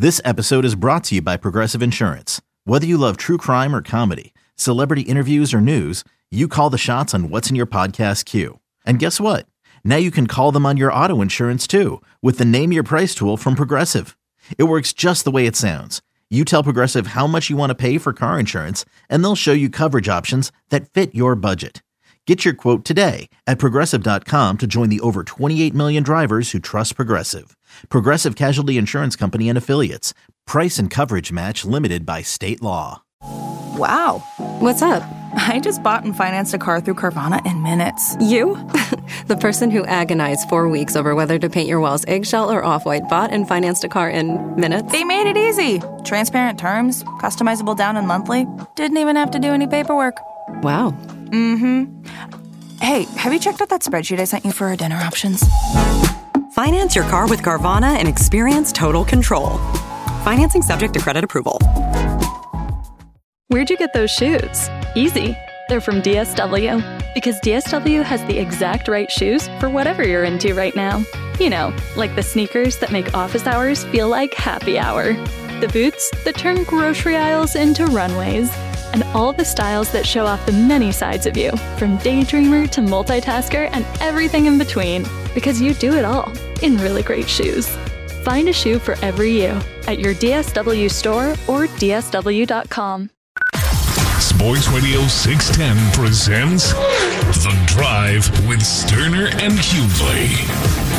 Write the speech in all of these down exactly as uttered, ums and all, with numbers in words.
This episode is brought to you by Progressive Insurance. Whether you love true crime or comedy, celebrity interviews or news, you call the shots on what's in your podcast queue. And guess what? Now you can call them on your auto insurance too with the Name Your Price tool from Progressive. It works just the way it sounds. You tell Progressive how much you want to pay for car insurance, and they'll show you coverage options that fit your budget. Get your quote today at Progressive dot com to join the over twenty-eight million drivers who trust Progressive. Progressive Casualty Insurance Company and Affiliates. Price and coverage match limited by state law. Wow. What's up? I just bought and financed a car through Carvana in minutes. You? The person who agonized four weeks over whether to paint your walls eggshell or off-white bought and financed a car in minutes? They made it easy. Transparent terms, customizable down and monthly. Didn't even have to do any paperwork. Wow. Mm-hmm. Hey, have you checked out that spreadsheet I sent you for our dinner options? Finance your car with Carvana and experience total control. Financing subject to credit approval. Where'd you get those shoes? Easy. They're from D S W. Because D S W has the exact right shoes for whatever you're into right now. You know, like the sneakers that make office hours feel like happy hour. The boots that turn grocery aisles into runways. And all the styles that show off the many sides of you, from daydreamer to multitasker and everything in between. Because you do it all in really great shoes. Find a shoe for every you at your D S W store or D S W dot com. Sports Radio six ten presents The Drive with Sterner and Hughley.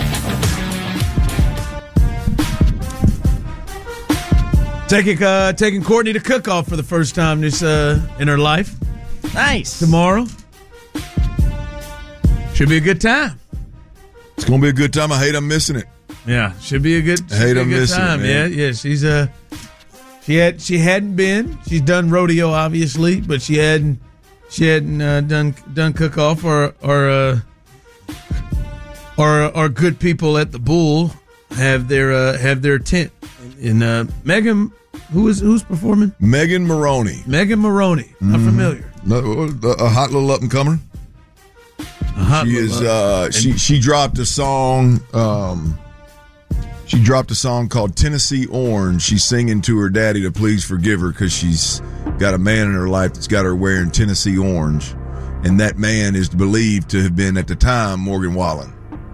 Taking uh, taking Courtney to cook-off for the first time this uh, in her life. Nice. Tomorrow. Should be a good time. It's going to be a good time. I hate I'm missing it. Yeah, should be a good, I hate be a I'm good missing time. it, man. Yeah, yeah. She's uh, she had she hadn't been. She's done rodeo, obviously, but she hadn't she hadn't uh, done done cook-off or or uh, or or good people at the Bull have their uh, have their tent. And uh, Megan, who is who's performing? Megan Moroney. Megan Moroney. I'm mm-hmm. familiar. A hot little up and comer. She is. Uh, she she dropped a song. Um, she dropped a song called Tennessee Orange. She's singing to her daddy to please forgive her because she's got a man in her life that's got her wearing Tennessee Orange, and that man is believed to have been at the time Morgan Wallen.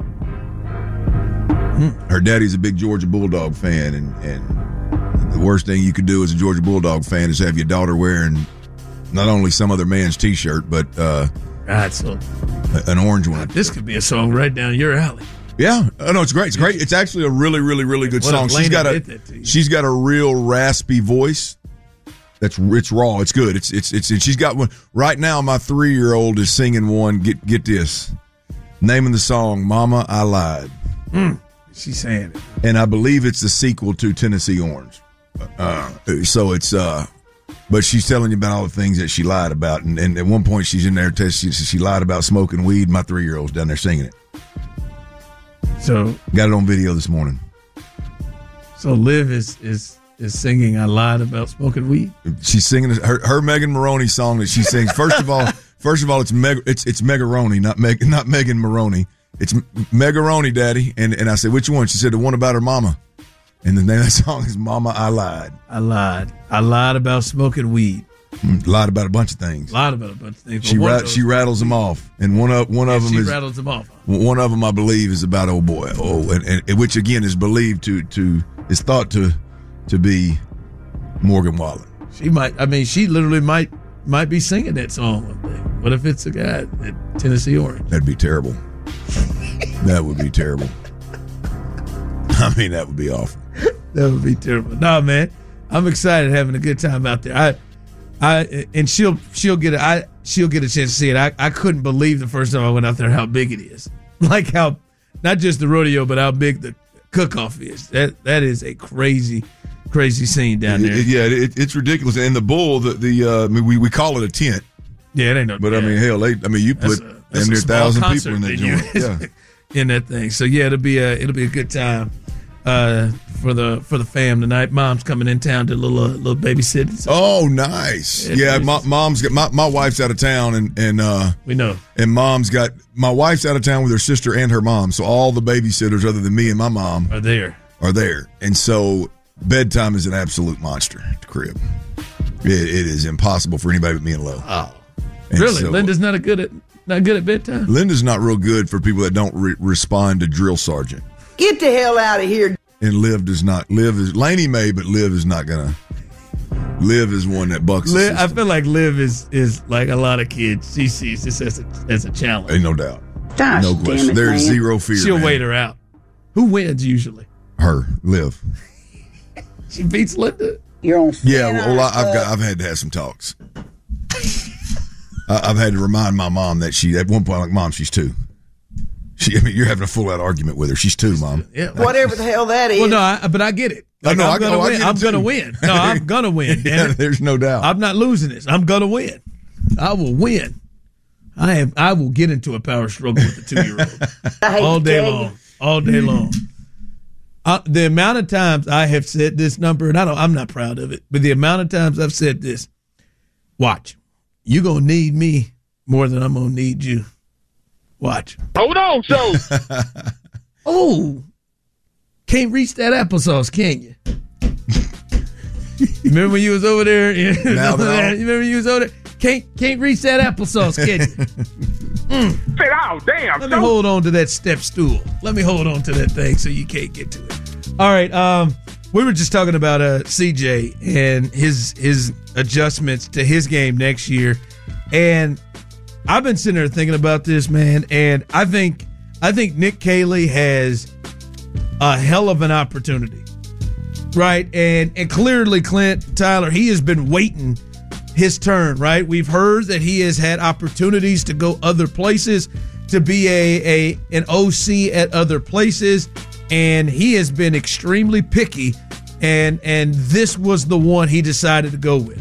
Her daddy's a big Georgia Bulldog fan, and, and the worst thing you could do as a Georgia Bulldog fan is have your daughter wearing not only some other man's T-shirt, but uh, God, so, an orange one. This could be a song right down your alley. Yeah, oh, no, it's great. It's great. It's actually a really, really, really good what song. She's got a she's got a real raspy voice. That's it's raw. It's good. It's it's it's. And she's got one right now. My three year old is singing one. Get get this, naming the song "Mama, I Lied." Mm. She's saying it. And I believe it's the sequel to Tennessee Orange. Uh, so it's, uh, but she's telling you about all the things that she lied about. And, and at one point she's in there, she, she lied about smoking weed. My three-year-old's down there singing it. So got it on video this morning. So Liv is, is, is singing I Lied About Smoking Weed. She's singing her, her Megan Moroney song that she sings. First of all, first of all, it's Meg, it's, it's Megaroni, not Meg, not Megan Moroney. It's Megaroni, Daddy. And and I said, which one? She said, the one about her mama. And the name of that song is Mama, I Lied. I lied. I lied about smoking weed. Mm, lied about a bunch of things. Lied about a bunch of things. She ra- she rattles them off. And one of one of yeah, them she is. She rattles them off. One of them, I believe, is about old boy. Oh, and, and which again is believed to, to is thought to to be Morgan Wallen. She might, I mean, she literally might might be singing that song one day. What if it's a guy at Tennessee Orange? That'd be terrible. That would be terrible. I mean, that would be awful. That would be terrible. No, man, I'm excited having a good time out there. I, I, and she'll she'll get a, I she'll get a chance to see it. I, I couldn't believe the first time I went out there how big it is. Like how, not just the rodeo, but how big the cook-off is. That that is a crazy, crazy scene down there. It, it, yeah, it, it's ridiculous. And the bull, the the uh, I mean, we we call it a tent. Yeah, it ain't no. But yeah. I mean, hell, they, I mean, you put a, damn near a thousand people in that joint. Yeah. In that thing. So yeah, it'll be a it'll be a good time uh, for the for the fam tonight. Mom's coming in town to a little uh, little babysitting. So. Oh, nice. Yeah, yeah my, mom's got my, my wife's out of town, and and uh, we know. And mom's got my wife's out of town with her sister and her mom. So all the babysitters, other than me and my mom, are there. Are there, and so bedtime is an absolute monster at the crib. It, it is impossible for anybody but me and Lo. Oh, and really? So, Linda's not a good at not good at bedtime. Linda's not real good for people that don't re- respond to drill sergeant. Get the hell out of here. And Liv does not. Liv is Laney may, but Liv is not gonna. Liv is one that bucks. Liv, I feel like Liv is is like a lot of kids. She sees this as a as a challenge. Ain't no doubt. Gosh, no question. It, There's man. zero fear. She'll man. wait her out. Who wins usually? Her, Liv. She beats Linda. You're on. Yeah, well, I, I've got. I've had to have some talks. I, I've had to remind my mom that she at one point, like, Mom, she's two. She, I mean, you're having a full out argument with her. She's two, Mom. Yeah. Whatever the hell that is. Well, no, I, but I get it. Like, no, I'm I- gonna oh, I win. get it I'm too. gonna win. No, I'm gonna win. Yeah, Damn it. there's no doubt. I'm not losing this. I'm gonna win. I will win. I have. I will get into a power struggle with the two year old all day long. All day long. Uh, the amount of times I have said this number, and I don't. I'm not proud of it, but the amount of times I've said this. Watch, you gonna need me more than I'm gonna need you. Watch. Hold on, so. Oh, can't reach that applesauce, can you? Remember when you was over there? You Now remember that- when you was over there? Can't can't reach that applesauce, can you? Mm. Say, oh, damn. Let me so. hold on to that step stool. Let me hold on to that thing so you can't get to it. All right. Um, we were just talking about uh C J and his his adjustments to his game next year, and I've been sitting there thinking about this, man, and I think I think Nick Caley has a hell of an opportunity, right? And and clearly, Clint Tyler, he has been waiting his turn, right? We've heard that he has had opportunities to go other places, to be a, a an O C at other places, and he has been extremely picky, and and this was the one he decided to go with.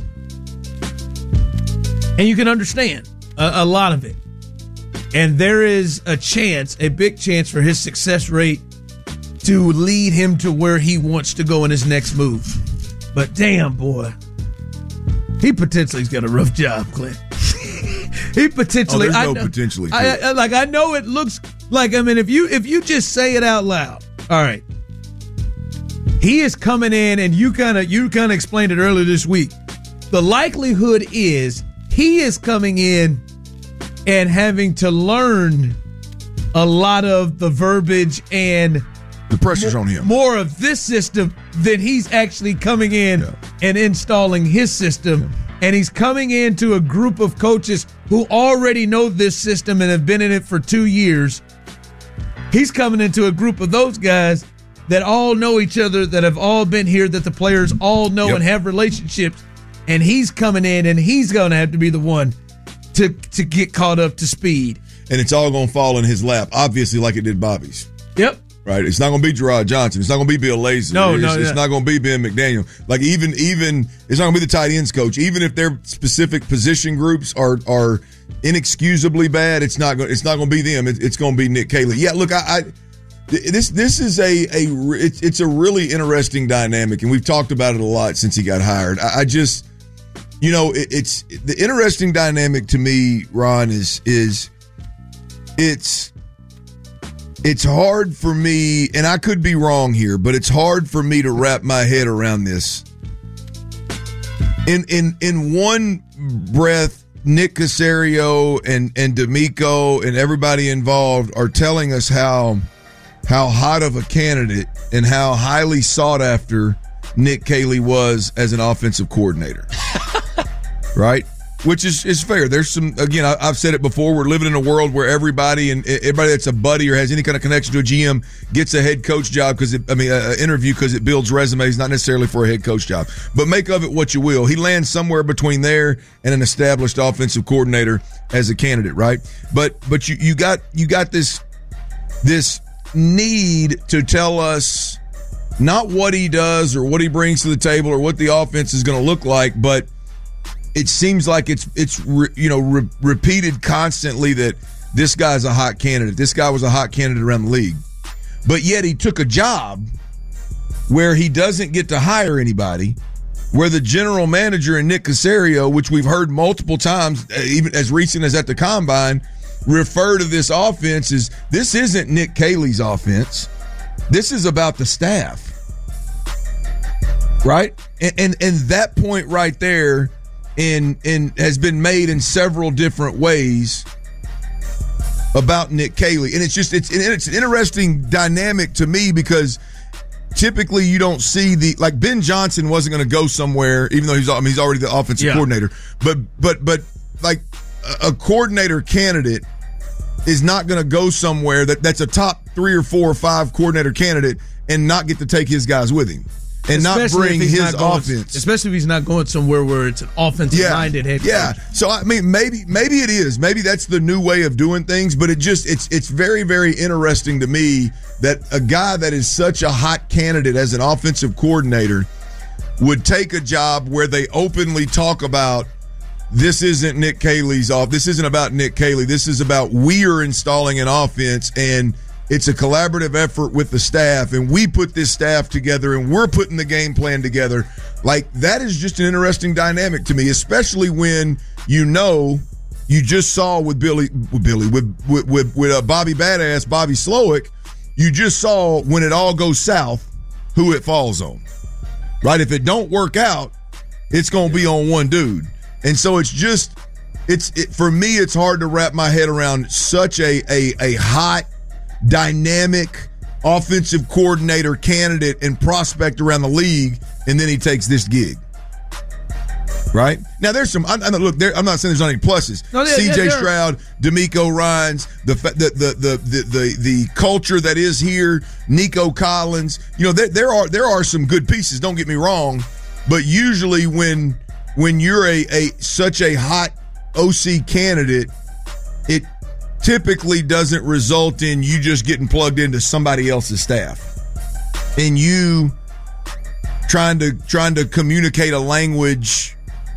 And you can understand a, a lot of it. And there is a chance, a big chance for his success rate to lead him to where he wants to go in his next move. But damn, boy, he potentially's got a rough job, Clint. he potentially, Oh, there's I no know, potentially to I, it. I, like I know it looks like. I mean, if you if you just say it out loud, all right. He is coming in, and you kind of you kind of explained it earlier this week. The likelihood is he is coming in and having to learn a lot of the verbiage and the pressure's on him. More of this system than he's actually coming in Yeah. and installing his system. Yeah. And he's coming into a group of coaches who already know this system and have been in it for two years. He's coming into a group of those guys that all know each other, that have all been here, that the players all know Yep. and have relationships. And he's coming in, and he's going to have to be the one to to get caught up to speed. And it's all going to fall in his lap, obviously, like it did Bobby's. Yep. Right? It's not going to be Gerard Johnson. It's not going to be Bill Lazor. No, it's, no, it's yeah. not going to be Ben McDaniel. Like even even it's not going to be the tight ends coach. Even if their specific position groups are are inexcusably bad, it's not going. It's not going to be them. It, it's going to be Nick Caley. Yeah, look, I. I This this is a a it's it's a really interesting dynamic, and we've talked about it a lot since he got hired. I, I just, you know, it, it's the interesting dynamic to me, Ron, is is it's it's hard for me, and I could be wrong here, but it's hard for me to wrap my head around this. In in in one breath, Nick Caserio and and D'Amico and everybody involved are telling us how. how hot of a candidate and how highly sought after Nick Caley was as an offensive coordinator. Right? Which is, is fair. There's some, again, I, I've said it before, we're living in a world where everybody and everybody that's a buddy or has any kind of connection to a G M gets a head coach job because I mean, an interview because it builds resumes, not necessarily for a head coach job. But make of it what you will. He lands somewhere between there and an established offensive coordinator as a candidate, right? But but you, you got you got this this need to tell us not what he does or what he brings to the table or what the offense is going to look like, but it seems like it's it's re, you know re, repeated constantly that this guy's a hot candidate. This guy was a hot candidate around the league, but yet he took a job where he doesn't get to hire anybody, where the general manager and Nick Caserio, which we've heard multiple times, even as recent as at the Combine, refer to this offense as this isn't Nick Caley's offense. This is about the staff. Right? And, and and that point right there in in has been made in several different ways about Nick Caley. And it's just it's it's an interesting dynamic to me because typically you don't see the like Ben Johnson wasn't going to go somewhere, even though he's I mean he's already the offensive yeah. coordinator. But but but like a, a coordinator candidate is not going to go somewhere that, that's a top three or four or five coordinator candidate and not get to take his guys with him. And especially not bring his not going, offense. Especially if he's not going somewhere where it's an offensive-minded yeah, head coach. Yeah. So, I mean, maybe maybe it is. Maybe that's the new way of doing things, but it just it's it's very, very interesting to me that a guy that is such a hot candidate as an offensive coordinator would take a job where they openly talk about this isn't Nick Caley's off. This isn't about Nick Caley. This is about we are installing an offense, and it's a collaborative effort with the staff, and we put this staff together, and we're putting the game plan together. Like, that is just an interesting dynamic to me, especially when you know you just saw with Billy, with Billy, with with with, with uh, Bobby Badass, Bobby Slowick. You just saw when it all goes south, who it falls on, right? If it don't work out, it's going to be on one dude. And so it's just, it's it, for me, it's hard to wrap my head around such a a, a hot, dynamic offensive coordinator candidate and prospect around the league, and then he takes this gig. Right? Now, there's some, I, I, look, there, I'm not saying there's not any pluses. No, yeah, C J yeah, Stroud, DeMeco Ryans, the, the, the, the, the, the, the culture that is here, Nico Collins, you know, there, there are there are some good pieces, don't get me wrong, but usually when when you're a, a such a hot O C candidate, it typically doesn't result in you just getting plugged into somebody else's staff and you trying to trying to communicate a language.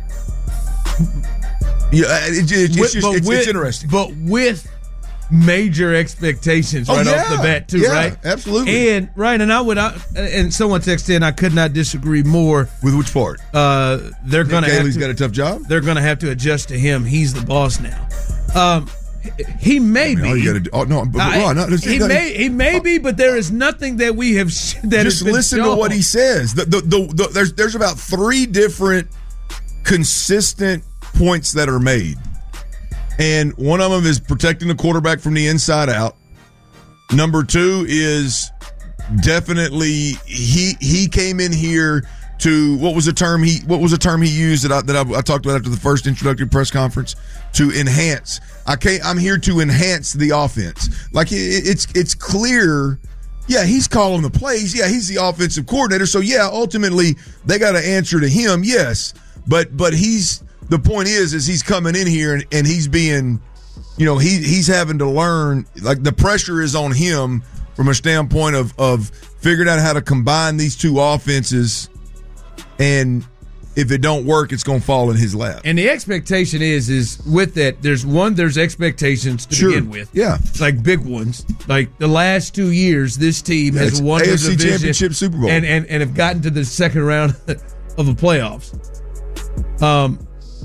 Yeah, it, it, it's, with, just, it's, with, it's interesting. But with major expectations right oh, yeah. off the bat, too, yeah, right? Absolutely. And right, and I would, I, and someone texted in, I could not disagree more. With which part? Uh, they're going to have Caley's to. got a tough job. They're going to have to adjust to him. He's the boss now. Um, he may I mean, be. all you gotta do, oh, no, but, I, Ron, no, he gotta, may. He may be, but there is nothing that we have sh- that just has been listen shown. to what he says. The, the, the, the, there's there's about three different consistent points that are made. And one of them is protecting the quarterback from the inside out. Number two is definitely he he came in here to what was the term he what was the term he used that I, that I, I talked about after the first introductory press conference, to enhance. I can't. I'm here to enhance the offense. Like it, it's it's clear. Yeah, he's calling the plays. Yeah, he's the offensive coordinator. So yeah, ultimately they got to answer to him. Yes, but but he's. The point is, is he's coming in here and, and he's being, you know, he he's having to learn. Like the pressure is on him from a standpoint of of figuring out how to combine these two offenses, and if it don't work, it's going to fall in his lap. And the expectation is, is with that, there's one, there's expectations to sure. begin with. Yeah, like big ones. Like the last two years, this team has won the A F C division Championship, Super Bowl, and, and and have gotten to the second round of the playoffs. Um.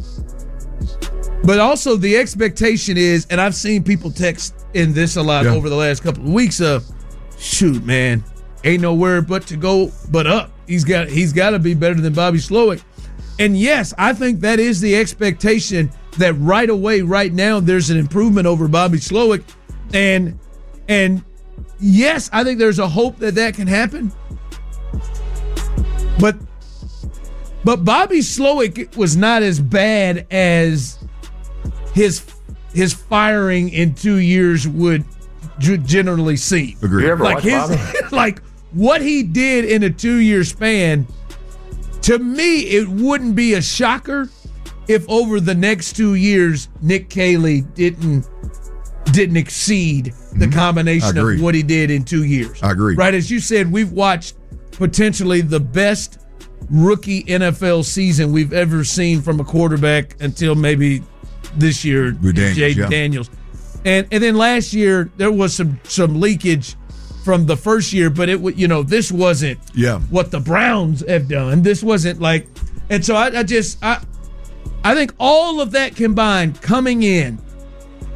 But also the expectation is, and I've seen people text in this a lot yeah. over the last couple of weeks of, shoot, man, ain't nowhere but to go but up. He's got he's got to be better than Bobby Slowick. And yes, I think that is the expectation, that right away, right now, there's an improvement over Bobby Slowick. And, and yes, I think there's a hope that that can happen. But, but Bobby Slowick was not as bad as his his firing in two years would generally seem. Agreed. You ever like watch his, Bobby? like what he did in a two-year span, to me, it wouldn't be a shocker if over the next two years Nick Caley didn't didn't exceed the mm-hmm. combination of what he did in two years. I agree. Right, as you said, we've watched potentially the best rookie N F L season we've ever seen from a quarterback until maybe this year, Jaden yeah. Daniels. And and then last year, there was some some leakage from the first year, but it you know, this wasn't yeah. what the Browns have done. This wasn't like, and so I, I just, I I think all of that combined coming in,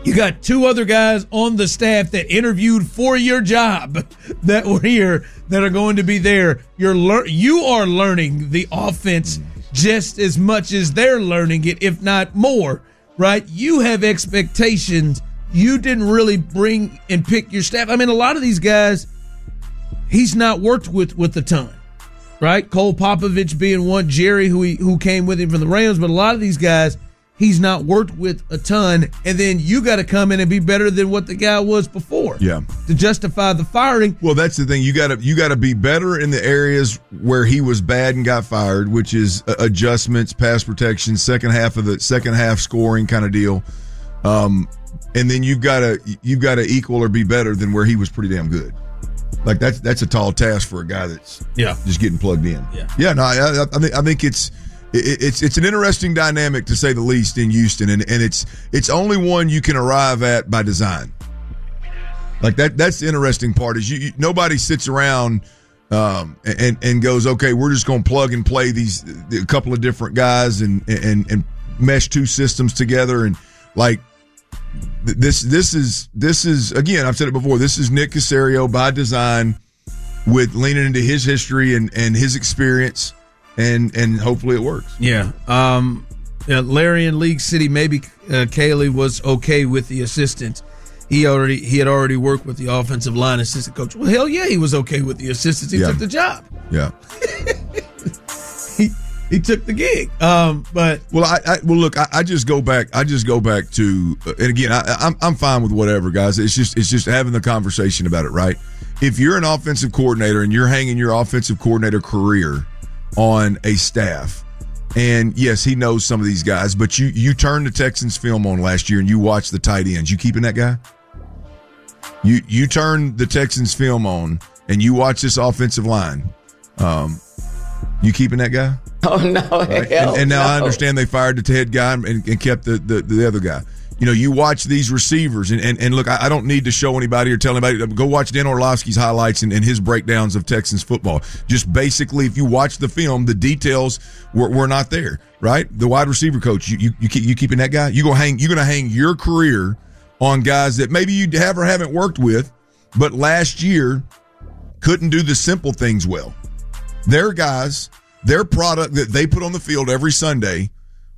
You got two other guys on the staff that interviewed for your job that were here that are going to be there. You're lear- you are learning the offense just as much as they're learning it, if not more, right? You have expectations. You didn't really bring and pick your staff. I mean, a lot of these guys, he's not worked with with a ton, right? Cole Popovich being one, Jerry, who he, who came with him from the Rams, but a lot of these guys, he's not worked with a ton, and then you got to come in and be better than what the guy was before. Yeah, to justify the firing. Well, that's the thing. You got to you got to be better in the areas where he was bad and got fired, which is adjustments, pass protection, second half of the second half scoring kind of deal. Um, and then you've got to you've got to equal or be better than where he was pretty damn good. Like that's that's a tall task for a guy that's yeah just getting plugged in. Yeah, yeah. No, I, I think I think it's. It's it's an interesting dynamic, to say the least, in Houston, and, and it's it's only one you can arrive at by design. Like that that's the interesting part is you, you nobody sits around um, and and goes, okay, we're just going to plug and play these a couple of different guys and and and mesh two systems together, and like this this is this is again, I've said it before, this is Nick Caserio by design, with leaning into his history and and his experience. And and hopefully it works. Yeah. Um, yeah, Larry in League City, maybe uh, Kaylee was okay with the assistant. He already he had already worked with the offensive line assistant coach. Well, hell yeah, he was okay with the assistants. He yeah. took the job. Yeah. he he took the gig. Um, but well, I, I well look, I, I just go back. I just go back to, uh, and again, I, I'm I'm fine with whatever, guys. It's just it's just having the conversation about it, right? If you're an offensive coordinator and you're hanging your offensive coordinator career on a staff, and yes, he knows some of these guys, but you you turned the Texans film on last year and you watched the tight ends. You keeping that guy? You you turned the Texans film on and you watch this offensive line. Um, you keeping that guy? Oh no! Right? Hell and, and now no. I understand they fired the head guy and, and kept the, the the other guy. You know, you watch these receivers, and, and, and look, I, I don't need to show anybody or tell anybody. Go watch Dan Orlovsky's highlights and, and his breakdowns of Texans football. Just basically, if you watch the film, the details were, were not there, right? The wide receiver coach, you you you, keep, you keeping that guy? You gonna hang? You're gonna hang your career on guys that maybe you have or haven't worked with, but last year couldn't do the simple things well. Their guys, their product that they put on the field every Sunday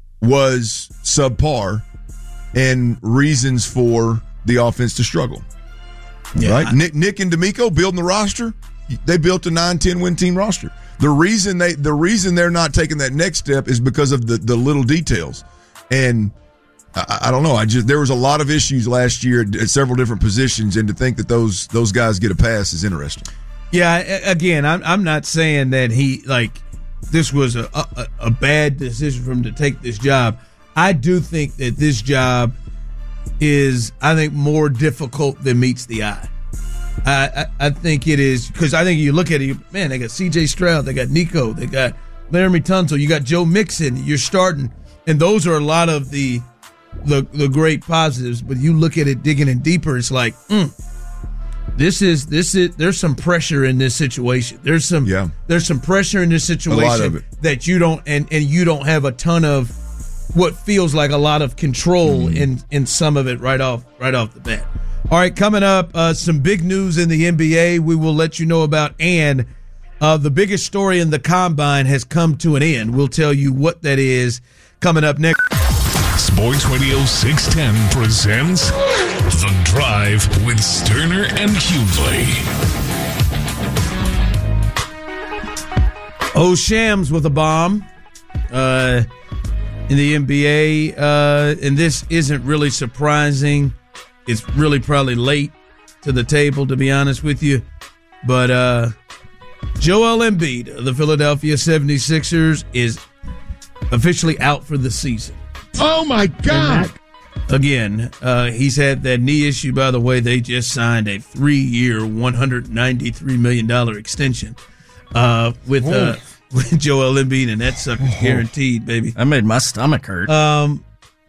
was subpar. And reasons for the offense to struggle. Yeah. Right? Nick, Nick and D'Amico building the roster, they built a nine ten win team roster. The reason they the reason they're not taking that next step is because of the, the little details. And I, I don't know. I just there was a lot of issues last year at several different positions, and to think that those those guys get a pass is interesting. Yeah, again, I'm I'm not saying that he like this was a a, a bad decision for him to take this job. I do think that this job is, I think, more difficult than meets the eye. I, I, I think it is, because I think you look at it, man, they got C J Stroud, they got Nico, they got Laramie Tunsil, you got Joe Mixon, you're starting, and those are a lot of the the, the great positives. But you look at it digging in deeper, it's like, mm, this is this is there's some pressure in this situation. There's some yeah. there's some pressure in this situation, a lot of it. that you don't and, and you don't have a ton of what feels like a lot of control mm-hmm. in, in some of it right off right off the bat. All right, coming up, uh, some big news in the N B A we will let you know about, and uh, the biggest story in the Combine has come to an end. We'll tell you what that is coming up next. Sports Radio six ten presents The Drive with Sterner and Hughley. Oh, Shams with a bomb. Uh... In the N B A, uh, and this isn't really surprising. It's really probably late to the table, to be honest with you. But uh, Joel Embiid of the Philadelphia seventy-sixers is officially out for the season. Oh, my God. Again, uh, he's had that knee issue. By the way, they just signed a three-year, one hundred ninety-three million dollars extension uh, with uh, with Joel Embiid, and that sucker's guaranteed, baby. That made my stomach hurt. Um,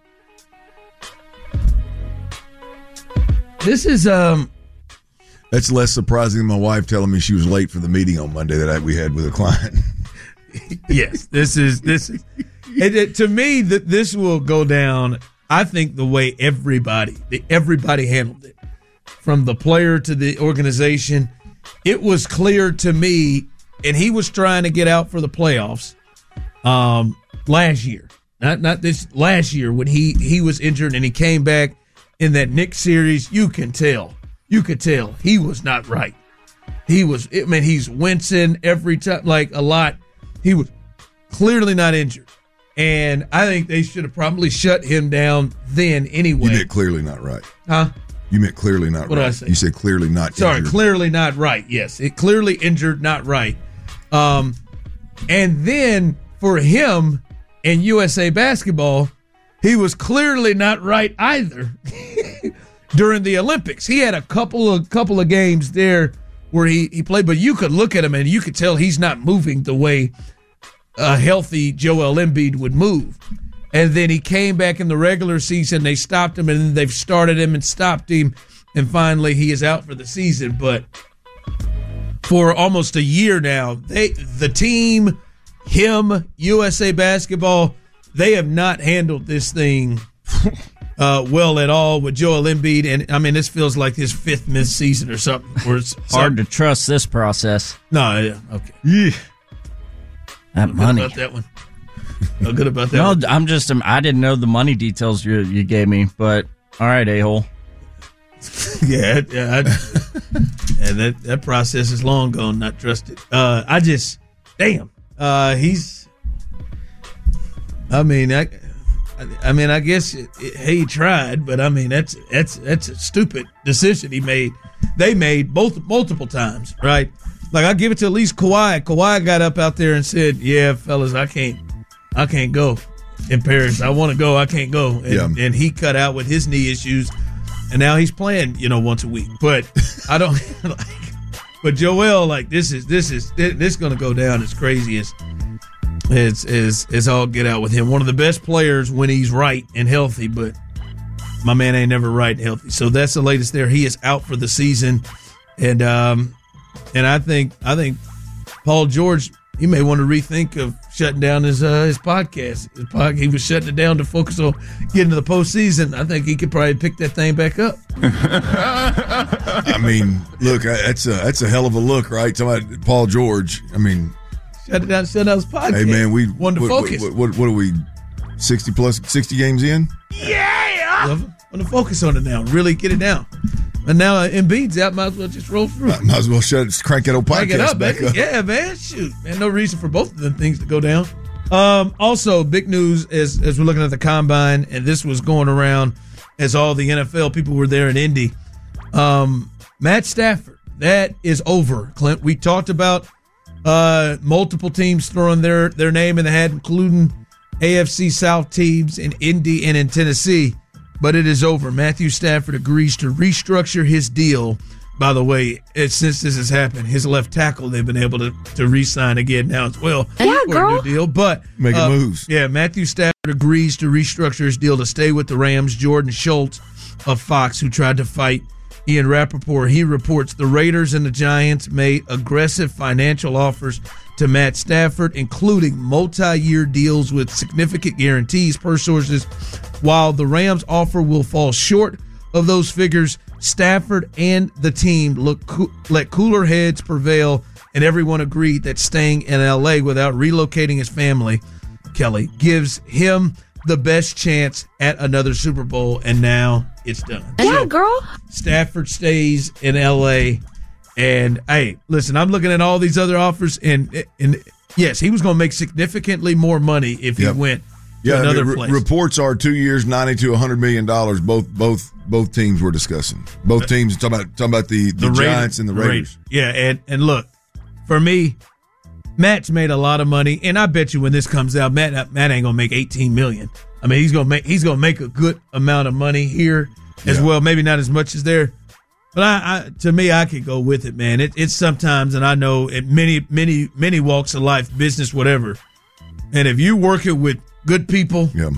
this is um. That's less surprising than my wife telling me she was late for the meeting on Monday that I, we had with a client. Yes, this is this is it, it, to me that this will go down I think the way everybody, the, everybody handled it, from the player to the organization, it was clear to me, and he was trying to get out for the playoffs um, last year. Not not this last year when he, he was injured and he came back in that Knicks series. You can tell. You could tell he was not right. He was, I mean, he's wincing every time, like a lot. He was clearly not injured. And I think they should have probably shut him down then anyway. You meant clearly not right. Huh? You meant clearly not what right. What did I say? You said clearly not Sorry, injured. clearly not right. Yes, it clearly injured, not right. Um, and then for him in U S A Basketball, he was clearly not right either during the Olympics. He had a couple of couple of games there where he, he played, but you could look at him and you could tell he's not moving the way a healthy Joel Embiid would move. And then he came back in the regular season. They stopped him, and then they've started him and stopped him, and finally he is out for the season. But for almost a year now, they the team, him, U S A Basketball, they have not handled this thing uh, well at all with Joel Embiid. And, I mean, this feels like his fifth missed season or something. Where it's hard to trust this process. No, yeah, okay. Yeah. That no money. Good about that one. No good about that no, one. I'm just, I didn't know the money details you, you gave me, but all right, a-hole. yeah, yeah. I, and that, that process is long gone, not trusted. Uh, I just, damn. Uh, he's, I mean, I, I mean, I guess, it, it, hey, he tried, but I mean, that's, that's, that's a stupid decision he made. They made both multiple times, right? Like, I give it to at least Kawhi. Kawhi got up out there and said, yeah, fellas, I can't, I can't go in Paris. I want to go. I can't go. And, yeah. and he cut out with his knee issues, and now he's playing, you know, once a week. But I don't like, but Joel, like, this is, this is, this is going to go down as crazy as, as, as, as all get out with him. One of the best players when he's right and healthy, but my man ain't never right and healthy. So that's the latest there. He is out for the season. And, um, And I think I think Paul George, he may want to rethink of shutting down his uh, his podcast. His pod, he was shutting it down to focus on getting to the postseason. I think he could probably pick that thing back up. I mean, look, that's a that's a hell of a look, right? Talking about Paul George. I mean, shut it down, shut down his podcast. Hey man, we wanted to what, focus. What, what, what are we? Sixty plus, sixty games in. Yeah, want to focus on it now. Really get it down. And now uh, Embiid's out. Might as well just roll through. Might as well shut it, crank that old podcast crank it up, back baby. up. Yeah, man. Shoot, man. No reason for both of them things to go down. Um, also, big news as as we're looking at the combine, and this was going around as all the N F L people were there in Indy. Um, Matt Stafford, that is over. Clint, we talked about uh, multiple teams throwing their their name in the hat, including A F C South teams in Indy and in Tennessee. But it is over. Matthew Stafford agrees to restructure his deal. By the way, it, since this has happened, his left tackle, they've been able to, to re-sign again now as well. Yeah, for girl. a new deal. But, Making uh, moves. Yeah, Matthew Stafford agrees to restructure his deal to stay with the Rams. Jordan Schultz of Fox, who tried to fight Ian Rappaport, he reports the Raiders and the Giants made aggressive financial offers to Matt Stafford, including multi-year deals with significant guarantees per sources. While the Rams' offer will fall short of those figures, Stafford and the team look co- let cooler heads prevail, and everyone agreed that staying in L A without relocating his family, Kelly, gives him the best chance at another Super Bowl, and now it's done. Yeah, girl. Stafford stays in L A, and hey, listen, I'm looking at all these other offers, and and yes, he was going to make significantly more money if he Yep. went to Yeah, another I mean, place. re- reports are two years, ninety to a hundred million dollars. Both, both, both teams were discussing. Both teams talking about talking about the, the, The Raiders- Giants and the Raiders. Yeah, and and look, for me, Matt's made a lot of money, and I bet you when this comes out, Matt Matt ain't gonna make eighteen million. I mean, he's gonna make he's gonna make a good amount of money here as Yeah. well. Maybe not as much as there, but I, I to me, I could go with it, man. It, it's sometimes, and I know in many many many walks of life, business, whatever. And if you work it with good people, Yeah.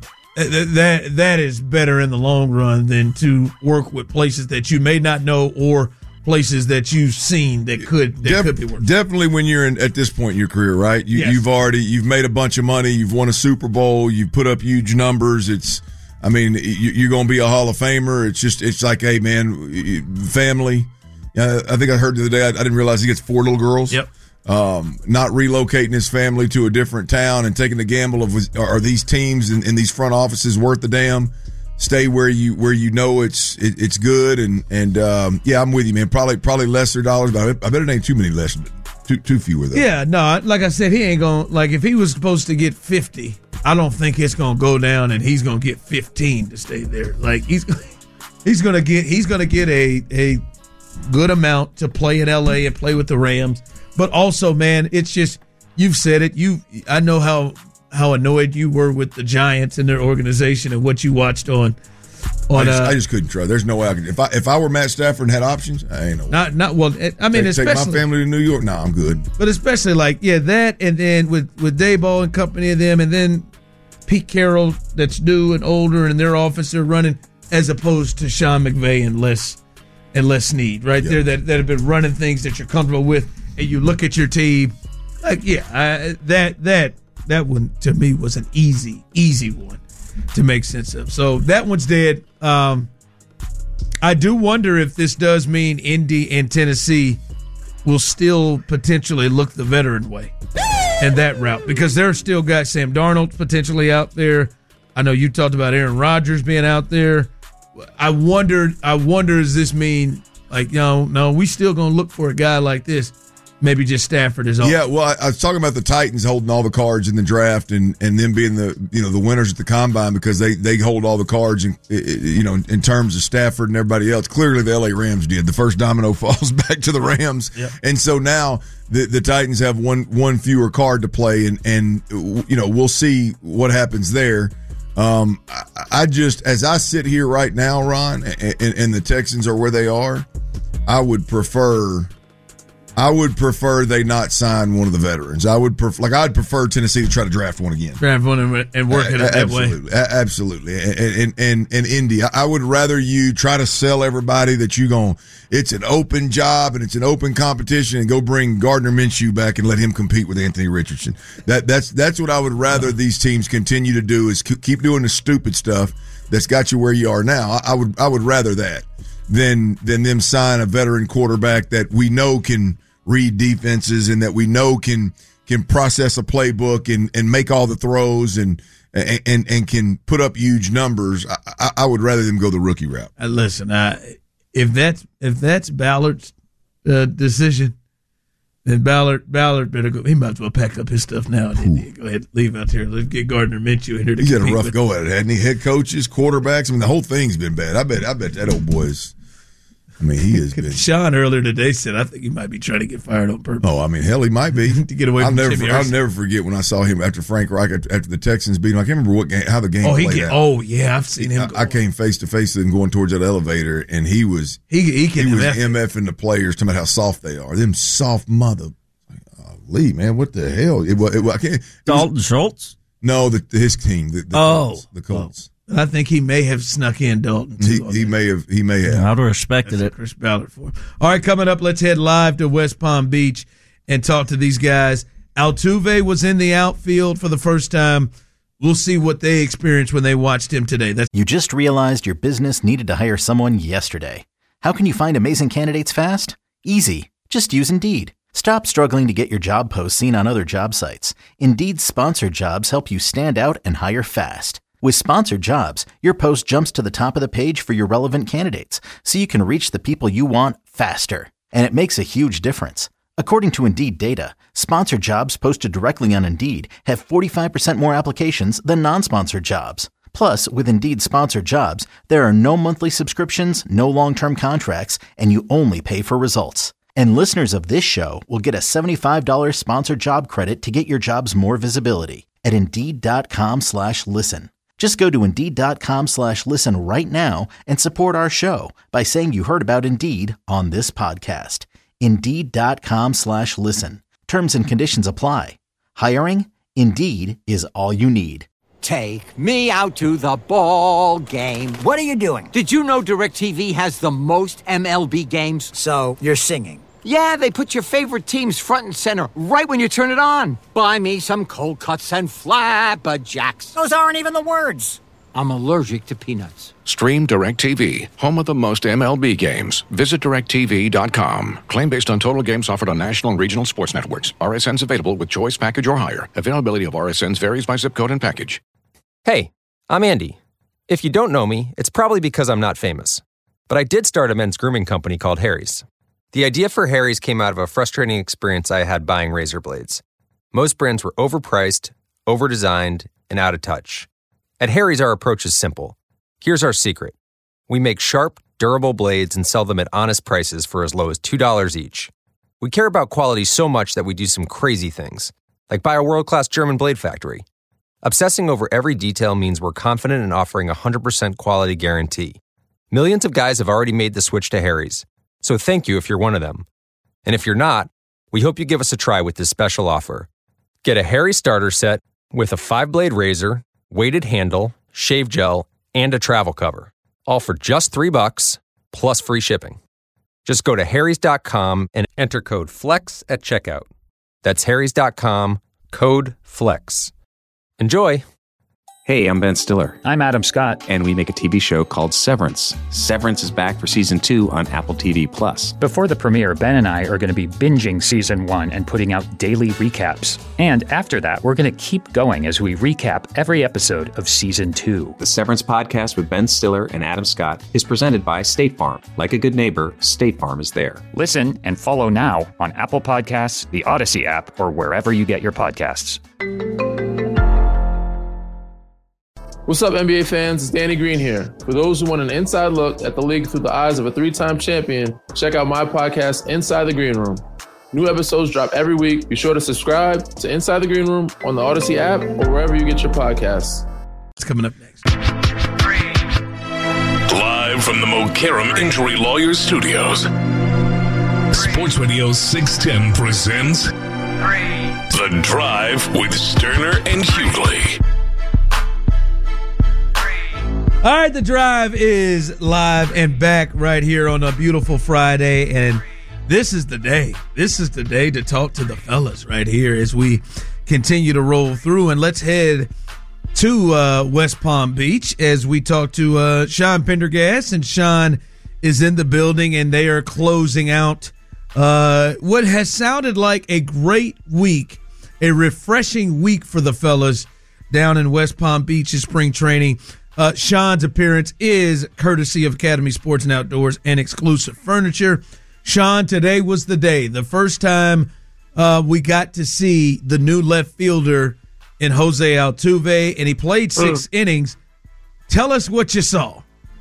Th- that that is better in the long run than to work with places that you may not know or places that you've seen that could that Def- could be worse. Definitely when you're in, at this point in your career, right? You, Yes. You've already you've made a bunch of money. You've won a Super Bowl. You've put up huge numbers. It's I mean, you, you're going to be a Hall of Famer. It's just, it's like, hey, man, family. Uh, I think I heard the other day, I, I didn't realize he gets four little girls. Yep. Um, not relocating his family to a different town and taking the gamble of, are these teams and, and these front offices worth the damn? Stay where you where you know it's it, it's good. And, and um, yeah, I'm with you, man. Probably probably lesser dollars, but I bet, I bet it ain't too many less, too, too few of them. Yeah, no, like I said, he ain't going to, like if he was supposed to get fifty, I don't think it's going to go down and he's going to get fifteen to stay there. Like he's he's going to get he's going to get a a good amount to play in L A and play with the Rams. But also, man, it's just, you've said it. You I know how how annoyed you were with the Giants and their organization and what you watched on on I just, uh, I just couldn't try. There's no way I could. If I if I were Matt Stafford and had options, I ain't no way. Not not well, I mean, take, especially take my family to New York. No, nah, I'm good. But especially like, yeah, that, and then with with Daboll and company of them, and then Pete Carroll that's new and older and their offense they're running, as opposed to Sean McVay and Les and Les Snead right yeah. there that, that have been running things that you're comfortable with, and you look at your team like, yeah, I, that that that one to me was an easy easy one to make sense of. So that one's dead. Um, I do wonder if this does mean Indy and Tennessee will still potentially look the veteran way and that route, because they're still got Sam Darnold potentially out there. I know you talked about Aaron Rodgers being out there. I wondered, I wonder, does this mean like, you know, no, we still going to look for a guy like this? Maybe just Stafford is on. Yeah, well, I, I was talking about the Titans holding all the cards in the draft and, and them being the you know the winners at the combine because they, they hold all the cards in, you know in terms of Stafford and everybody else. Clearly, the L A Rams did. The first domino falls back to the Rams, yep. And so now the the Titans have one one fewer card to play, and and you know we'll see what happens there. Um, I, I just as I sit here right now, Ron, and, and the Texans are where they are, I would prefer. I would prefer they not sign one of the veterans. I would prefer, like, I'd prefer Tennessee to try to draft one again. Draft one and work it that absolutely, way. Absolutely. And, and, and, and Indy, I would rather you try to sell everybody that you going, it's an open job and it's an open competition, and go bring Gardner Minshew back and let him compete with Anthony Richardson. That, that's, that's what I would rather these teams continue to do, is keep doing the stupid stuff that's got you where you are now. I, I would, I would rather that than, than them sign a veteran quarterback that we know can read defenses and that we know can can process a playbook and, and make all the throws and and and can put up huge numbers. I, I, I would rather them go the rookie route. Uh, listen, uh, if that's if that's Ballard's uh, decision, then Ballard Ballard better go. He might as well pack up his stuff now and go ahead and leave out there. Let's get Gardner Minshew in here. To He's had a rough with. go at it, hadn't he? Head coaches, quarterbacks. I mean, the whole thing's been bad. I bet. I bet that old boy's. I mean, he has been. Sean earlier today said, I think he might be trying to get fired on purpose. Oh, I mean, hell, he might be. to get away I'll from never, Jimmy I'll Irsay. never forget when I saw him after Frank Reich, after the Texans beat him. I can't remember what game, how the game oh, he played get, out. Oh, yeah, I've seen him I, go I came face to face with him going towards that elevator, and he was he, he, can he was M F MFing the players, talking about how soft they are. Them soft mother. Oh, Lee, man, what the hell? It, it, it, I can't, it Dalton was, Schultz? No, the, his team. The, the oh. Colts, the Colts. Oh. I think he may have snuck in Dalton. He, he may have. He may have. I would have respected That's it. Chris Ballard for him. All right, coming up, let's head live to West Palm Beach and talk to these guys. Altuve was in the outfield for the first time. We'll see what they experienced when they watched him today. That's- you just realized your business needed to hire someone yesterday. How can you find amazing candidates fast? Easy. Just use Indeed. Stop struggling to get your job posts seen on other job sites. Indeed's sponsored jobs help you stand out and hire fast. With sponsored jobs, your post jumps to the top of the page for your relevant candidates, so you can reach the people you want faster. And it makes a huge difference. According to Indeed data, sponsored jobs posted directly on Indeed have forty-five percent more applications than non-sponsored jobs. Plus, with Indeed sponsored jobs, there are no monthly subscriptions, no long-term contracts, and you only pay for results. And listeners of this show will get a seventy-five dollars sponsored job credit to get your jobs more visibility at Indeed.com slash listen. Just go to Indeed.com slash listen right now and support our show by saying you heard about Indeed on this podcast. Indeed.com slash listen. Terms and conditions apply. Hiring? Indeed is all you need. Take me out to the ball game. What are you doing? Did you know DirecTV has the most M L B games? So, you're singing. Yeah, they put your favorite teams front and center right when you turn it on. Buy me some cold cuts and flapjacks. Those aren't even the words. I'm allergic to peanuts. Stream DirecTV, home of the most M L B games. Visit direct T V dot com. Claim based on total games offered on national and regional sports networks. R S Ns available with choice package or higher. Availability of R S Ns varies by zip code and package. Hey, I'm Andy. If you don't know me, it's probably because I'm not famous. But I did start a men's grooming company called Harry's. The idea for Harry's came out of a frustrating experience I had buying razor blades. Most brands were overpriced, overdesigned, and out of touch. At Harry's, our approach is simple. Here's our secret. We make sharp, durable blades and sell them at honest prices for as low as two dollars each. We care about quality so much that we do some crazy things, like buy a world-class German blade factory. Obsessing over every detail means we're confident in offering a one hundred percent quality guarantee. Millions of guys have already made the switch to Harry's, so thank you if you're one of them. And if you're not, we hope you give us a try with this special offer. Get a Harry's starter set with a five-blade razor, weighted handle, shave gel, and a travel cover, all for just three bucks plus free shipping. Just go to harrys dot com and enter code FLEX at checkout. That's harrys dot com, code FLEX. Enjoy! Hey, I'm Ben Stiller. I'm Adam Scott. And we make a T V show called Severance. Severance is back for season two on Apple T V Plus. Before the premiere, Ben and I are going to be binging season one and putting out daily recaps. And after that, we're going to keep going as we recap every episode of season two. The Severance podcast with Ben Stiller and Adam Scott is presented by State Farm. Like a good neighbor, State Farm is there. Listen and follow now on Apple Podcasts, the Odyssey app, or wherever you get your podcasts. What's up, N B A fans? It's Danny Green here. For those who want an inside look at the league through the eyes of a three-time champion, check out my podcast, Inside the Green Room. New episodes drop every week. Be sure to subscribe to Inside the Green Room on the Odyssey app or wherever you get your podcasts. What's coming up next? Live from the Mokaram Injury Lawyers Studios, Sports Radio six ten presents The Drive with Sterner and Hughley. All right, The Drive is live and back right here on a beautiful Friday, and this is the day. This is the day to talk to the fellas right here as we continue to roll through, and let's head to uh, West Palm Beach as we talk to uh, Sean Pendergast, and Sean is in the building, and they are closing out uh, what has sounded like a great week, a refreshing week for the fellas down in West Palm Beach's spring training. Uh, Sean's appearance is courtesy of Academy Sports and Outdoors and Exclusive Furniture. Sean, today was the day. The first time uh, we got to see the new left fielder in Jose Altuve, and he played six mm. innings. Tell us what you saw.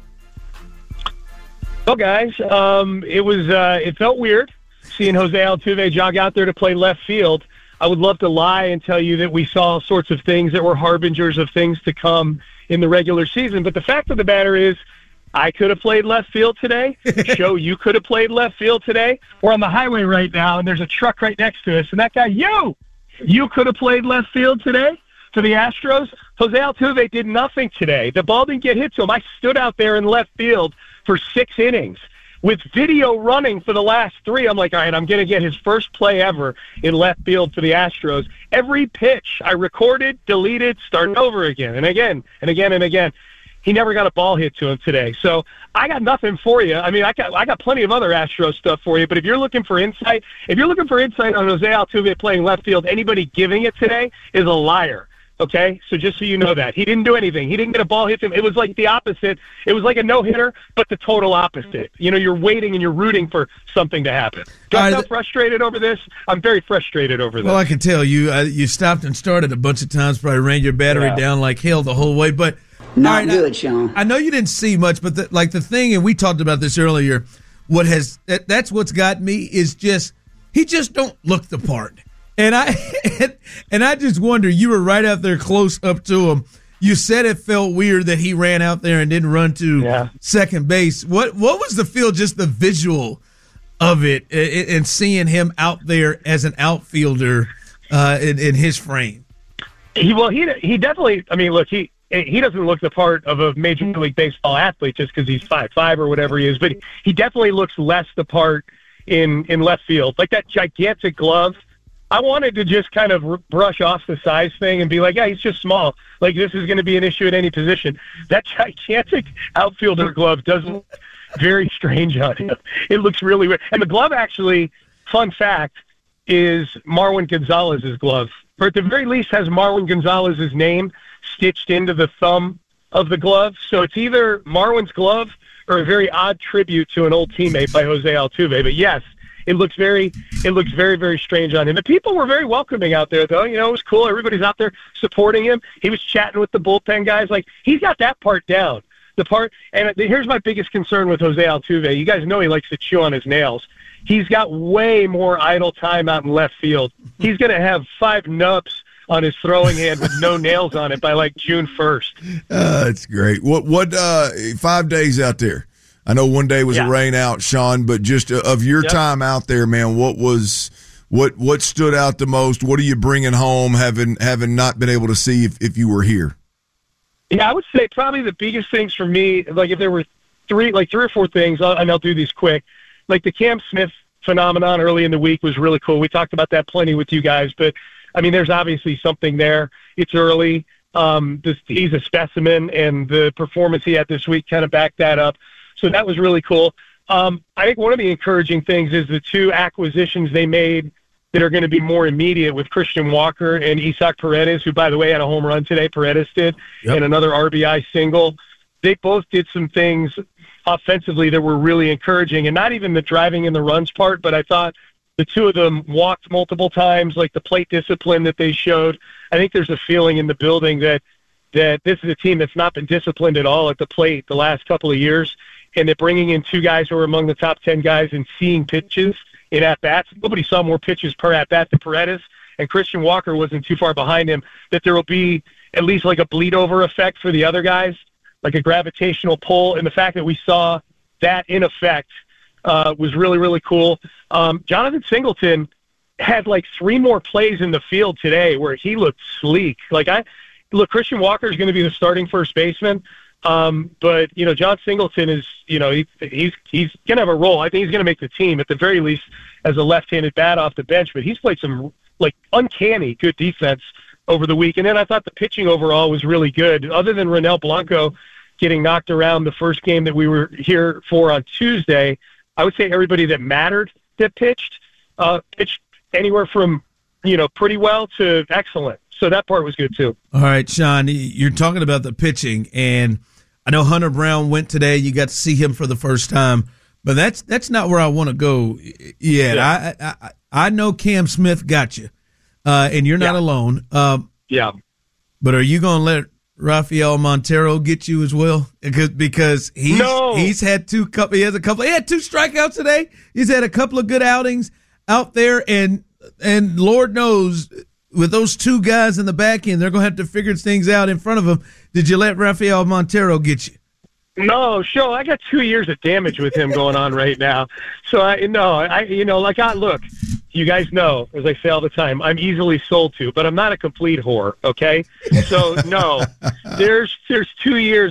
Well, guys, um, it was uh, it felt weird seeing Jose Altuve jog out there to play left field. I would love to lie and tell you that we saw all sorts of things that were harbingers of things to come in the regular season. But the fact of the matter is, I could have played left field today. Joe, you could have played left field today. We're on the highway right now, and there's a truck right next to us. And that guy, you, you could have played left field today for the Astros. Jose Altuve did nothing today. The ball didn't get hit to him. I stood out there in left field for six innings. With video running for the last three, I'm like, all right, I'm going to get his first play ever in left field for the Astros. Every pitch I recorded, deleted, started over again and again and again and again. He never got a ball hit to him today. So I got nothing for you. I mean, I got I got plenty of other Astros stuff for you, but if you're looking for insight, if you're looking for insight on Jose Altuve playing left field, anybody giving it today is a liar. Okay, so just so you know that. He didn't do anything. He didn't get a ball hit to him. It was like the opposite. It was like a no-hitter, but the total opposite. You know, you're waiting and you're rooting for something to happen. Do I feel frustrated over this? I'm very frustrated over this. Well, I can tell you, uh, you stopped and started a bunch of times, probably ran your battery yeah. down like hell the whole way. But Not right, good, I, Sean. I know you didn't see much, but the, like the thing, and we talked about this earlier, what has that, that's what's got me is just, he just don't look the part. And I and, and I just wonder, you were right out there close up to him. You said it felt weird that he ran out there and didn't run to yeah. second base. What what was the feel, just the visual of it, and seeing him out there as an outfielder uh, in, in his frame? He well, he he definitely. I mean, look, he he doesn't look the part of a Major League Baseball athlete just because he's five five or whatever he is, but he definitely looks less the part in in left field. Like that gigantic glove. I wanted to just kind of r- brush off the size thing and be like, yeah, he's just small. Like, this is going to be an issue at any position. That gigantic outfielder glove does look very strange on him. It looks really weird. And the glove, actually, fun fact, is Marwin Gonzalez's glove. Or at the very least has Marwin Gonzalez's name stitched into the thumb of the glove. So it's either Marwin's glove or a very odd tribute to an old teammate by Jose Altuve. But yes, it looks very, it looks very, very strange on him. The people were very welcoming out there, though. You know, it was cool. Everybody's out there supporting him. He was chatting with the bullpen guys. Like, he's got that part down. The part, and here's my biggest concern with Jose Altuve. You guys know he likes to chew on his nails. He's got way more idle time out in left field. He's going to have five nubs on his throwing hand with no nails on it by like June first. Uh, that's great. What, what, uh, five days out there? I know one day was yeah. a rain out, Sean, but just of your yep. time out there, man, what was, what, what stood out the most? What are you bringing home having, having not been able to see if, if you were here? Yeah, I would say probably the biggest things for me, like if there were three, like three or four things, and I'll do these quick, like the Cam Smith phenomenon early in the week was really cool. We talked about that plenty with you guys, but I mean, there's obviously something there. It's early. Um, this, he's a specimen, and the performance he had this week kind of backed that up. So that was really cool. Um, I think one of the encouraging things is the two acquisitions they made that are going to be more immediate with Christian Walker and Isaac Paredes, who, by the way, had a home run today. Paredes did, yep. and another R B I single. They both did some things offensively that were really encouraging, and not even the driving and the runs part, but I thought the two of them walked multiple times, like the plate discipline that they showed. I think there's a feeling in the building that that this is a team that's not been disciplined at all at the plate the last couple of years, and that bringing in two guys who are among the top ten guys and seeing pitches in at-bats. Nobody saw more pitches per at-bat than Paredes, and Christian Walker wasn't too far behind him, that there will be at least like a bleed-over effect for the other guys, like a gravitational pull, and the fact that we saw that in effect uh, was really, really cool. Um, Jonathan Singleton had like three more plays in the field today where he looked sleek. Like I look, Christian Walker is going to be the starting first baseman, um, but you know, John Singleton is, you know, he, he's he's going to have a role. I think he's going to make the team at the very least as a left-handed bat off the bench. But he's played some like uncanny good defense over the week, and then I thought the pitching overall was really good. Other than Ronel Blanco getting knocked around the first game that we were here for on Tuesday, I would say everybody that mattered that pitched uh, pitched anywhere from, you know, pretty well to excellent. So that part was good too. All right, Sean, you're talking about the pitching, and I know Hunter Brown went today. You got to see him for the first time, but that's that's not where I want to go yet. Yeah. I, I I know Cam Smith got you, uh, and you're not yeah. alone. Um, yeah. But are you going to let Rafael Montero get you as well? Because because he's no. he's had two couple. He has a couple. He had two strikeouts today. He's had a couple of good outings out there, and and Lord knows, with those two guys in the back end, they're going to have to figure things out in front of them. Did you let Rafael Montero get you? No, sure. I got two years of damage with him going on right now. So I no, I you know, like I look, you guys know, as I say all the time, I'm easily sold to, but I'm not a complete whore. Okay, so no, there's there's two years.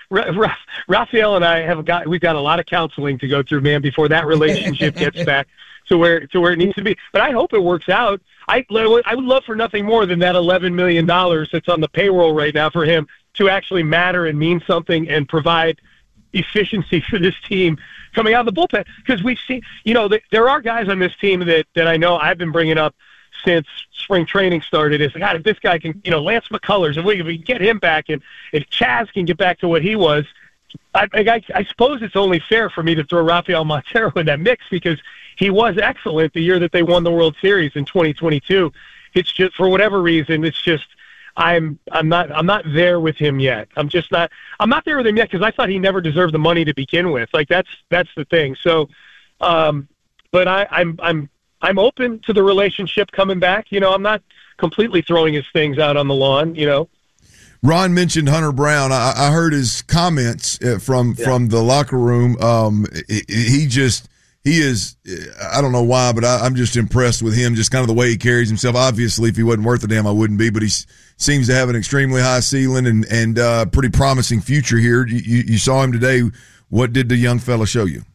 Rafael and I have got we've got a lot of counseling to go through, man, before that relationship gets back to where to where it needs to be. But I hope it works out. I I would love for nothing more than that eleven million dollars that's on the payroll right now for him to actually matter and mean something and provide efficiency for this team coming out of the bullpen. Because we've seen, you know, th- there are guys on this team that, that I know I've been bringing up since spring training started. Is, God, if this guy can, you know, Lance McCullers, if we, if we can get him back, and if Chaz can get back to what he was, I, I, I suppose it's only fair for me to throw Rafael Montero in that mix because he was excellent the year that they won the World Series in twenty twenty-two. It's just, for whatever reason, it's just, I'm I'm not I'm not there with him yet. I'm just not I'm not there with him yet because I thought he never deserved the money to begin with. Like that's that's the thing. So, um, but I, I'm I'm I'm open to the relationship coming back. You know, I'm not completely throwing his things out on the lawn. You know. Ron mentioned Hunter Brown. I, I heard his comments from yeah. from the locker room. Um, he, he just. He is, I don't know why, but I, I'm just impressed with him, just kind of the way he carries himself. Obviously, if he wasn't worth a damn, I wouldn't be, but he seems to have an extremely high ceiling and and uh, pretty promising future here. You, you saw him today. What did the young fella show you?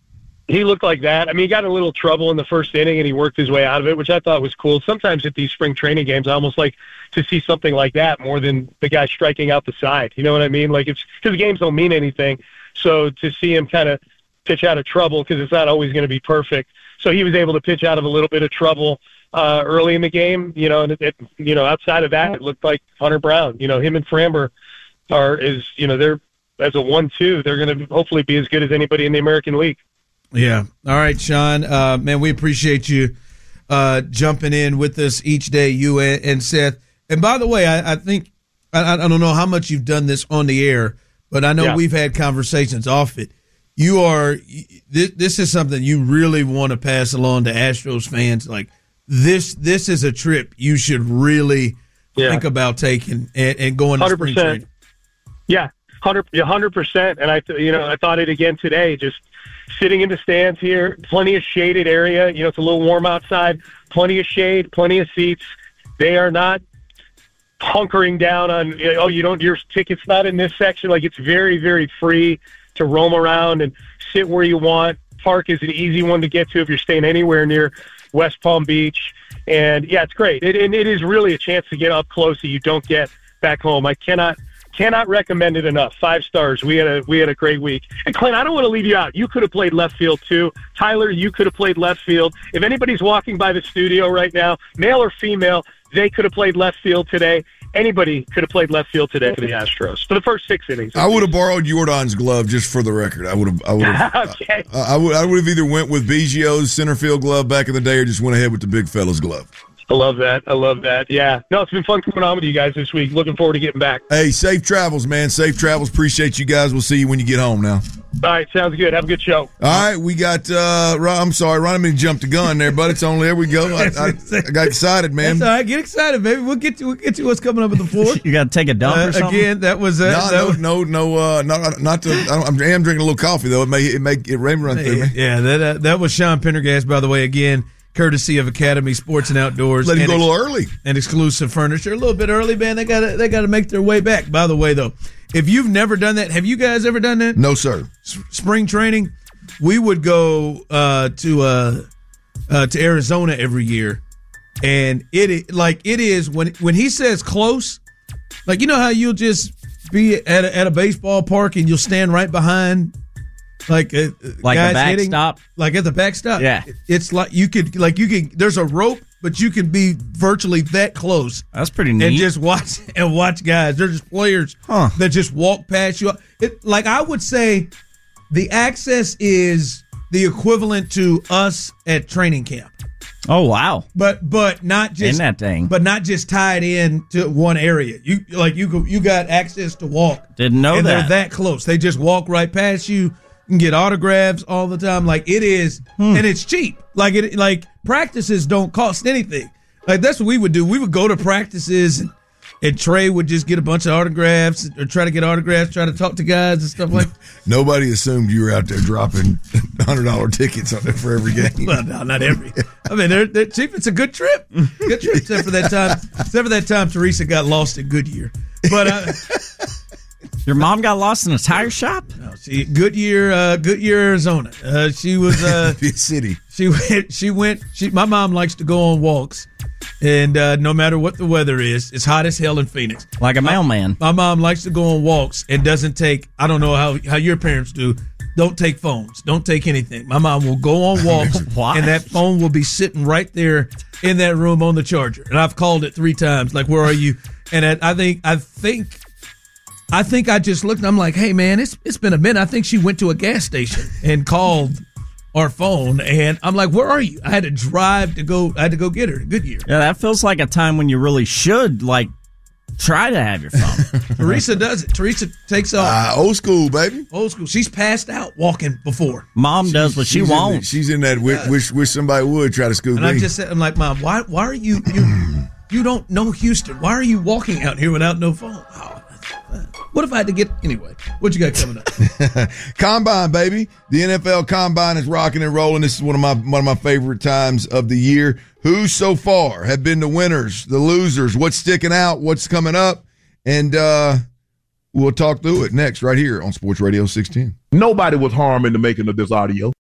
He looked like that. I mean, he got in a little trouble in the first inning, and he worked his way out of it, which I thought was cool. Sometimes at these spring training games, I almost like to see something like that more than the guy striking out the side. You know what I mean? Like, it's because the games don't mean anything. So to see him kind of pitch out of trouble, because it's not always going to be perfect. So he was able to pitch out of a little bit of trouble uh, early in the game. You know, and it, it, you know, outside of that, it looked like Hunter Brown. You know, him and Framber are is you know they're as a one two, they're going to hopefully be as good as anybody in the American League. Yeah. All right, Sean. Uh, man, we appreciate you uh, jumping in with us each day, you and, and Seth. And by the way, I, I think I, I don't know how much you've done this on the air, but I know yeah. we've had conversations off it. You are this, this is something you really want to pass along to Astros fans. Like this, this is a trip you should really yeah. think about taking and, and going to spring training. Yeah, hundred hundred percent. And I, you know, I thought it again today. Just sitting in the stands here, plenty of shaded area. You know, it's a little warm outside. Plenty of shade, plenty of seats. They are not hunkering down on, oh, you don't, your ticket's not in this section. Like, it's very, very free to roam around and sit where you want. Park is an easy one to get to if you're staying anywhere near West Palm Beach. And, yeah, it's great. It, and it is really a chance to get up close that you don't get back home. I cannot cannot recommend it enough. Five stars. We had a we had a great week. And, Clint, I don't want to leave you out. You could have played left field, too. Tyler, you could have played left field. If anybody's walking by the studio right now, male or female, they could have played left field today. Anybody could have played left field today for the Astros for the first six innings. I would have borrowed Jordan's glove just for the record. I would have. I would have. okay. I, I would. I would have either went with Biggio's center field glove back in the day, or just went ahead with the big fella's glove. I love that. I love that. Yeah. No, it's been fun coming on with you guys this week. Looking forward to getting back. Hey, safe travels, man. Safe travels. Appreciate you guys. We'll see you when you get home now. All right. Sounds good. Have a good show. All right. We got, uh, I'm sorry, Ron, I mean, jumped the gun there, but it's only, there we go. I, I, I got excited, man. That's all right. Get excited, baby. We'll get to, we'll get to what's coming up at the fourth. You got to take a dump uh, or something? Again, that was, uh, no, that no, was, no, no, uh, not, not to, I, don't, I am drinking a little coffee, though. It may, it may, it may run through me. Yeah. That, uh, that was Sean Pendergast, by the way, again. Courtesy of Academy Sports and Outdoors. Let him go a little early. And Exclusive Furniture. A little bit early, man. They got to they got to make their way back. By the way, though, if you've never done that, have you guys ever done that? No, sir. S- spring training, we would go uh, to uh, uh, to Arizona every year, and it like it is when when he says close, like you know how you'll just be at a, at a baseball park and you'll stand right behind. Like uh, like guys a backstop, like at the backstop. Yeah, it's like you could like you can. There's a rope, but you can be virtually that close. That's pretty neat. And just watch and watch guys. They're just players huh. that just walk past you. It like I would say, the access is the equivalent to us at training camp. Oh wow! But but not just in that thing. But not just tied in to one area. You like you you got access to walk. Didn't know and that. They're that close. They just walk right past you. You can get autographs all the time. Like it is, hmm. and it's cheap. Like it, like practices don't cost anything. Like that's what we would do. We would go to practices, and, and Trey would just get a bunch of autographs or try to get autographs, try to talk to guys and stuff like. Nobody assumed you were out there dropping hundred dollar tickets on there for every game. Well, no, not every. I mean, they're, they're cheap. It's a good trip. Good trip, except for that time. Except for that time, Teresa got lost at Goodyear. But. Uh, Your mom got lost in a tire shop? No, she Goodyear, uh, Goodyear, Arizona. Uh, she was uh, city. She went. She went. She. My mom likes to go on walks, and uh, no matter what the weather is, it's hot as hell in Phoenix. Like a mailman. My, my mom likes to go on walks and doesn't take. I don't know how how your parents do. Don't take phones. Don't take anything. My mom will go on walks, and that phone will be sitting right there in that room on the charger. And I've called it three times. Like, where are you? And I, I think. I think. I think I just looked and I'm like, hey, man, it's it's been a minute. I think she went to a gas station and called our phone. And I'm like, where are you? I had to drive to go. I had to go get her. Goodyear. Yeah, that feels like a time when you really should, like, try to have your phone. Teresa does it. Teresa takes off. Uh, old school, baby. Old school. She's passed out walking before. Mom she's, does what she won't. In, she's in that wish, wish, wish somebody would try to scoop me. And I just said, I'm like, Mom, why, why are you, you, you don't know Houston. Why are you walking out here without no phone? Oh. What if I had to get anyway? What you got coming up? Combine, baby. The N F L Combine is rocking and rolling. This is one of my one of my favorite times of the year. Who so far have been the winners, the losers? What's sticking out? What's coming up? And uh, we'll talk through it next, right here on Sports Radio six ten. Nobody was harmed in the making of this audio.